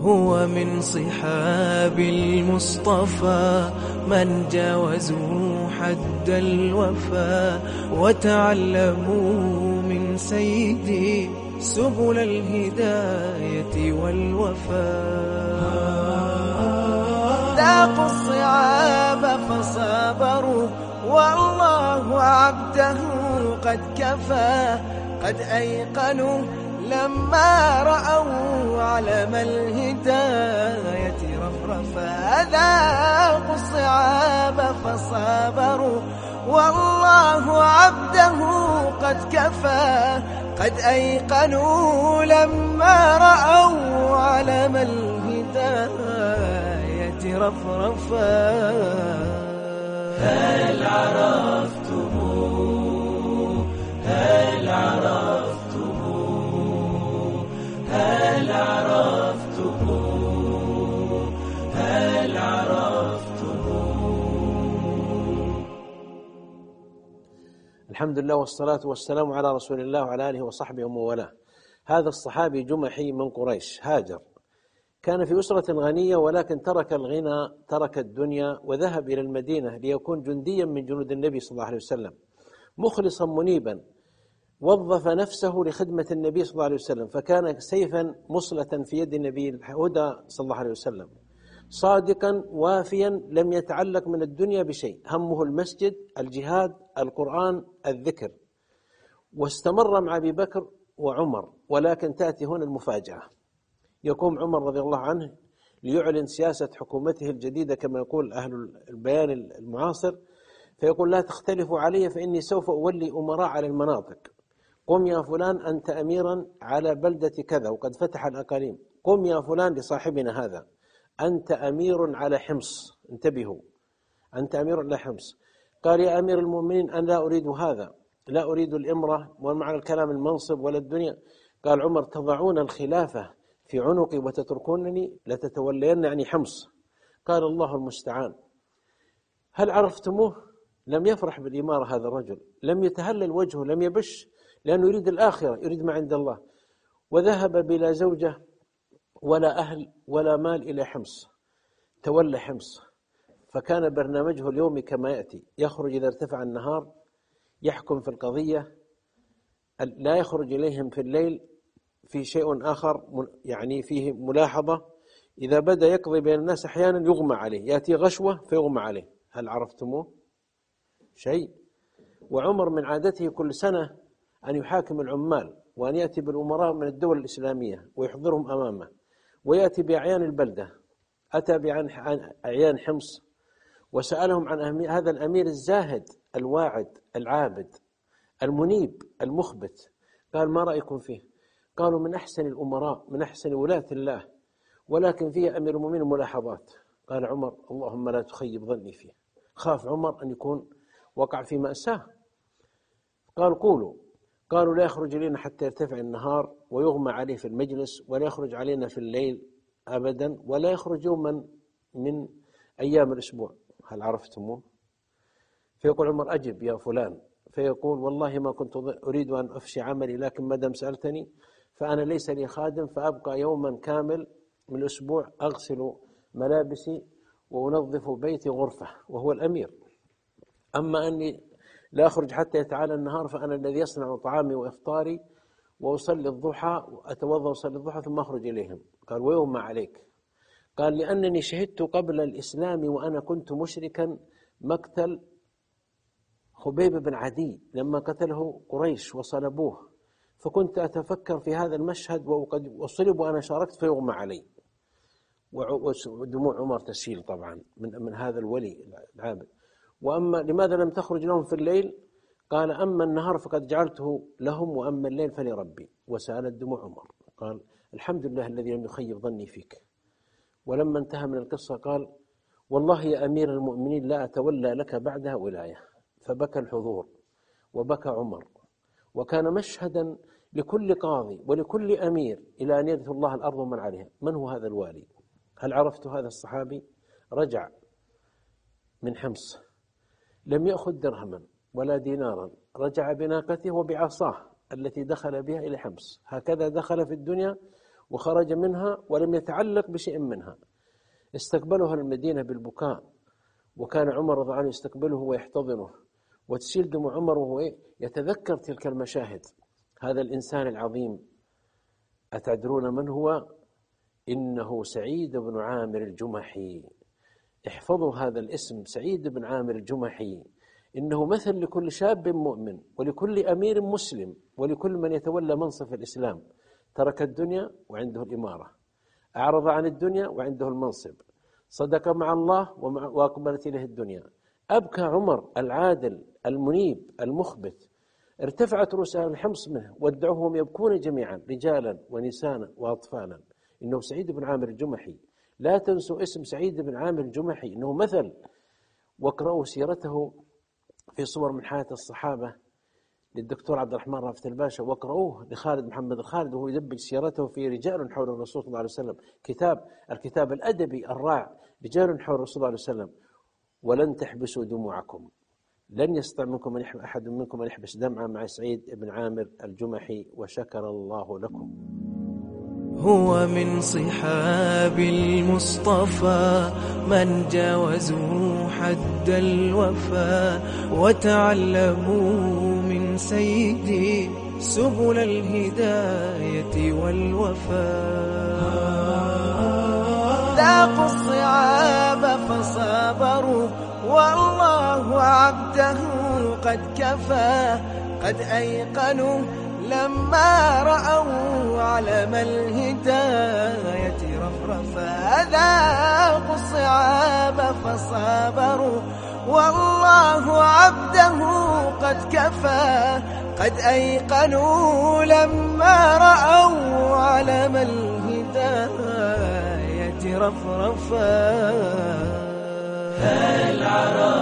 هو من صحاب المصطفى من جاوزوا حد الوفا وتعلموا من سيدي سبل الهداية والوفاء. ذاقوا الصعاب فصبروا والله عبده قد كفى. قد أيقنوا لما رأوا علم الهداية رفرفا. ذاقوا الصعاب فصبروا والله عبده قد كفى. قد أيقنوا لما رأوا علم الهداية رفرفا. هل عرفتم هل عرفتم هل عرفتم هل عرفتم. الحمد لله والصلاة والسلام على رسول الله وعلى آله وصحبه ومن والاه. هذا الصحابي جمحي من قريش هاجر، كان في أسرة غنية ولكن ترك الغنى، ترك الدنيا وذهب إلى المدينة ليكون جنديا من جنود النبي صلى الله عليه وسلم، مخلصا منيبا، وظف نفسه لخدمة النبي صلى الله عليه وسلم، فكان سيفا مصلة في يد النبي الهدى صلى الله عليه وسلم، صادقا وافيا لم يتعلق من الدنيا بشيء، همه المسجد، الجهاد، القرآن، الذكر. واستمر مع أبي بكر وعمر، ولكن تأتي هنا المفاجأة. يقوم عمر رضي الله عنه ليعلن سياسة حكومته الجديدة كما يقول أهل البيان المعاصر، فيقول: لا تختلفوا علي فإني سوف أولي أمراء على المناطق. قم يا فلان أنت أميرا على بلدة كذا وقد فتح الأقاليم. قم يا فلان لصاحبنا هذا أنت أمير على حمص. انتبهوا، أنت أمير على حمص. قال: يا أمير المؤمنين أنا لا أريد هذا، لا أريد الإمرة ومعنى الكلام المنصب ولا الدنيا. قال عمر: تضعون الخلافة في عنقي وتتركونني لتتولين يعني حمص. قال: الله المستعان. هل عرفتموه؟ لم يفرح بالإمارة هذا الرجل، لم يتهلل وجهه، لم يبش، لأنه يريد الآخرة، يريد ما عند الله. وذهب بلا زوجة ولا أهل ولا مال إلى حمص، تولى حمص. فكان برنامجه اليومي كما يأتي: يخرج إذا ارتفع النهار، يحكم في القضية، لا يخرج إليهم في الليل في شيء آخر يعني فيه ملاحظة. إذا بدأ يقضي بين الناس أحيانا يغمى عليه، يأتي غشوة فيغمى عليه. هل عرفتموه؟ شيء. وعمر من عادته كل سنة أن يحاكم العمال وأن يأتي بالأمراء من الدول الإسلامية ويحضرهم أمامه، ويأتي بأعيان البلدة. أتى بأعيان حمص وسألهم عن هذا الأمير الزاهد الواعد العابد المنيب المخبت. قال: ما رأيكم فيه؟ قالوا: من أحسن الأمراء، من أحسن ولاة الله، ولكن فيه أمير المؤمنين ملاحظات. قال عمر: اللهم لا تخيب ظني فيه. خاف عمر أن يكون وقع في مأساة. قال: قولوا. قالوا: لا يخرج لنا حتى يرتفع النهار ويغمى عليه في المجلس، ولا يخرج علينا في الليل أبدا، ولا يخرج يوما من أيام الأسبوع. هل عرفتموه؟ فيقول عمر: أجب يا فلان. فيقول: والله ما كنت أريد أن أفشي عملي، لكن ما دام سألتني فأنا ليس لي خادم، فأبقى يوما كامل من الأسبوع أغسل ملابسي وأنظف بيتي غرفة، وهو الأمير. أما أني لا أخرج حتى يتعالى النهار فأنا الذي يصنع طعامي وإفطاري وأصلي الضحى وأتوضأ وأصلي الضحى ثم أخرج إليهم. قال: ويوم ما عليك؟ قال: لأنني شهدت قبل الإسلام وأنا كنت مشركا مقتل خبيب بن عدي لما قتله قريش وصلبوه، فكنت أتفكر في هذا المشهد وقد أصلب وأنا شاركت فيغمى علي. ودموع عمر تسيل طبعا من هذا الولي العابد. وأما لماذا لم تخرج لهم في الليل؟ قال: أما النهار فقد جعلته لهم، وأما الليل فلربي. وسالت دموع عمر. قال: الحمد لله الذي لم يخيب ظني فيك. ولما انتهى من القصة قال: والله يا أمير المؤمنين لا أتولى لك بعدها ولاية. فبكى الحضور وبكى عمر، وكان مشهدا لكل قاضي ولكل أمير إلى أن يرث الله الأرض ومن عليها. من هو هذا الوالي؟ هل عرفت هذا الصحابي؟ رجع من حمص، لم يأخذ درهما ولا دينارا، رجع بناقته وبعصاه التي دخل بها إلى حمص. هكذا دخل في الدنيا وخرج منها ولم يتعلق بشيء منها. استقبلها المدينة بالبكاء، وكان عمر رضي الله عنه يستقبله ويحتضنه، وتسيل دموع عمر وهو يتذكر تلك المشاهد. هذا الإنسان العظيم أتدرون من هو؟ إنه سعيد بن عامر الجمحي. احفظوا هذا الاسم، سعيد بن عامر الجمحي. إنه مثل لكل شاب مؤمن، ولكل أمير مسلم، ولكل من يتولى منصب الإسلام. ترك الدنيا وعنده الإمارة، أعرض عن الدنيا وعنده المنصب، صدق مع الله وأقبلت إليه الدنيا. أبكى عمر العادل المنيب المخبت، ارتفعت رؤوس أهل الحمص منه، ودعوهم يبكون جميعا، رجالا ونساء وأطفالا. إنه سعيد بن عامر الجمحي. لا تنسوا اسم سعيد بن عامر الجمحي، إنه مثل. واقرأوا سيرته في صور من حياة الصحابة للدكتور عبد الرحمن رافت الباشا، واقرأوه لخالد محمد الخالد وهو يدبج سيرته في رجال حول الرسول صلى الله عليه وسلم، الكتاب الأدبي الرائع، رجال حول الرسول صلى الله عليه وسلم. ولن تحبسوا دموعكم، لن يستطيع منكم أحد منكم أن يحبس دمعة مع سعيد بن عامر الجمحي، وشكر الله لكم. هو من صحاب المصطفى من جاوزوا حد الوفا، وتعلموا من سيدي سبل الهداية والوفاء. ذاقوا الصعاب فصبروا، والله عبده قد كفى. قد أيقنوا لما رأوا علم الهداية رفرفا. ذاقوا الصعاب فصبروا، والله عبده قد كفى. قد أيقنوا لما رأوا علم الهداية رفرفا. هل عرفت